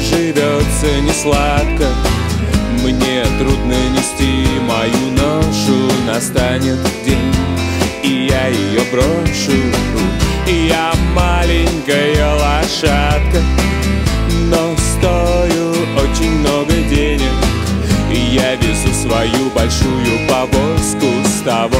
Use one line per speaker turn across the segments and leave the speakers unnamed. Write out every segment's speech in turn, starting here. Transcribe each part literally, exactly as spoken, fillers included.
живется не сладко, мне трудно нести мою ношу. Настанет день, и я ее брошу. Я маленькая лошадка, но стою очень много денег. Я везу свою большую повозку с того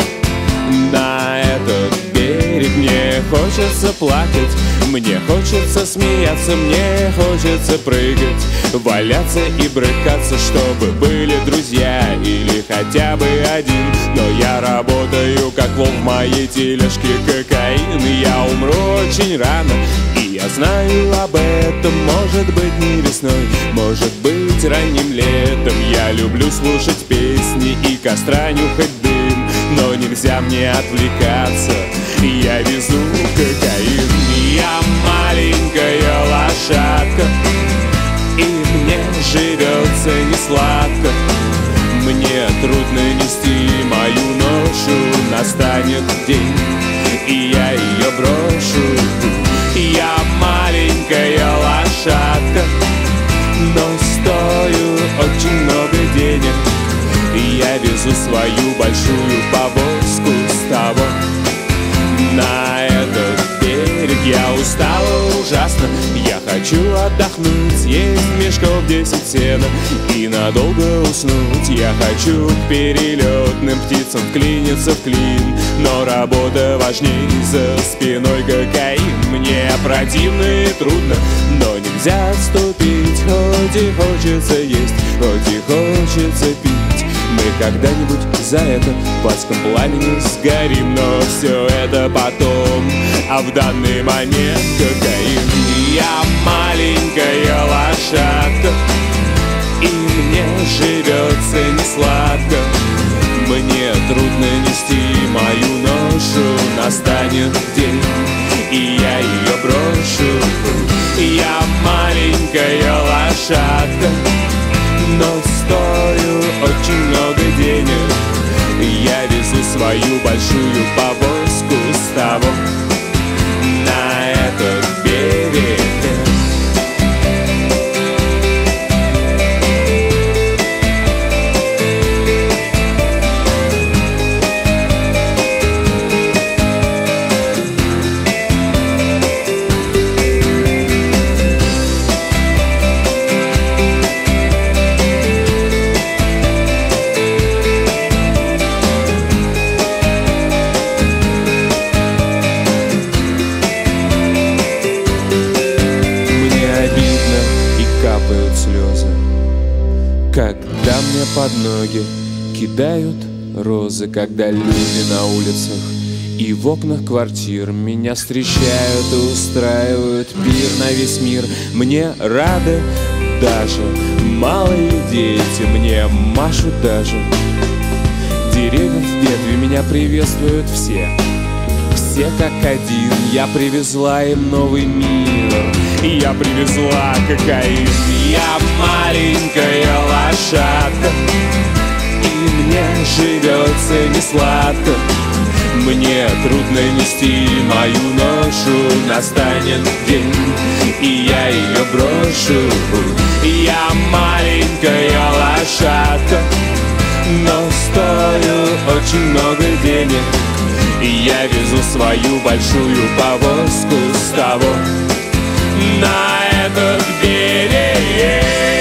на этот берег. Мне хочется плакать, мне хочется смеяться, мне хочется прыгать, валяться и брыкаться, чтобы были друзья или хотя бы один. Но я работаю как вол в моей тележке кокаин. Я умру очень рано, и я знаю об этом. Может быть не весной, может быть ранним летом. Я люблю слушать песни и костра нюхать дым, но нельзя мне отвлекаться, я везу кокаин. Я маленькая лошадка, и мне живется не сладко, мне трудно нести мою ношу. Настанет день, и я ее брошу. Я маленькая лошадка, но стою очень много денег. Я везу свою большую повозку с того на этот берег. Я устала ужасно, я хочу отдохнуть, съесть мешков десять сена и надолго уснуть. Я хочу к перелетным птицам вклиниться в клин, но работа важней, за спиной кокаин. Мне противно и трудно, но нельзя отступить. Хоть и хочется есть, хоть и хочется пить. Мы когда-нибудь за это в адском пламени сгорим, но все это потом, а в данный момент кокаин. Я маленькая лошадка, и мне живется не сладко, мне трудно нести мою ношу. Настанет день, и я ее брошу. Я маленькая лошадка, но стою очень много денег. Я везу свою большую повозку с того на этот берег. Когда мне под ноги кидают розы, когда люди на улицах и в окнах квартир меня встречают и устраивают пир на весь мир. Мне рады даже малые дети, мне машут даже деревья в ветви. Меня приветствуют все, все как один. Я привезла им новый мир, я привезла кокаин. Я маленькая лошадка, и мне живется не сладко, мне трудно нести мою ношу. Настанет день, и я ее брошу. Я маленькая лошадка, но стою очень много денег. Я везу свою большую повозку с того на этот берег.